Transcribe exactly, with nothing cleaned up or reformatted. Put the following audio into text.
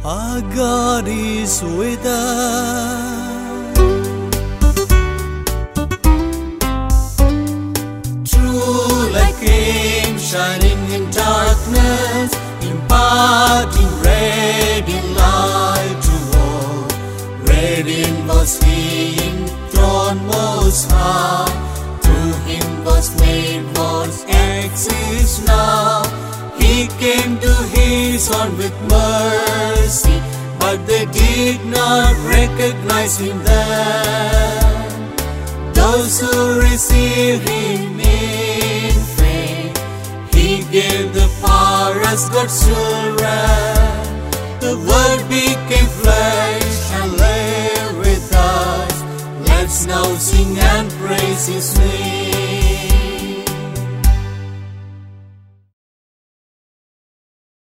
Our God is with us. True light came shining in darkness, imparting radiant light to all. Radiant was He enthroned most high. To Him was made what exists now. He came to His own with mercy, but they did not recognize Him then. Those who received Him in faith, He gave the power as God's children. The Word became flesh and lived with us. Let's now sing and praise His name.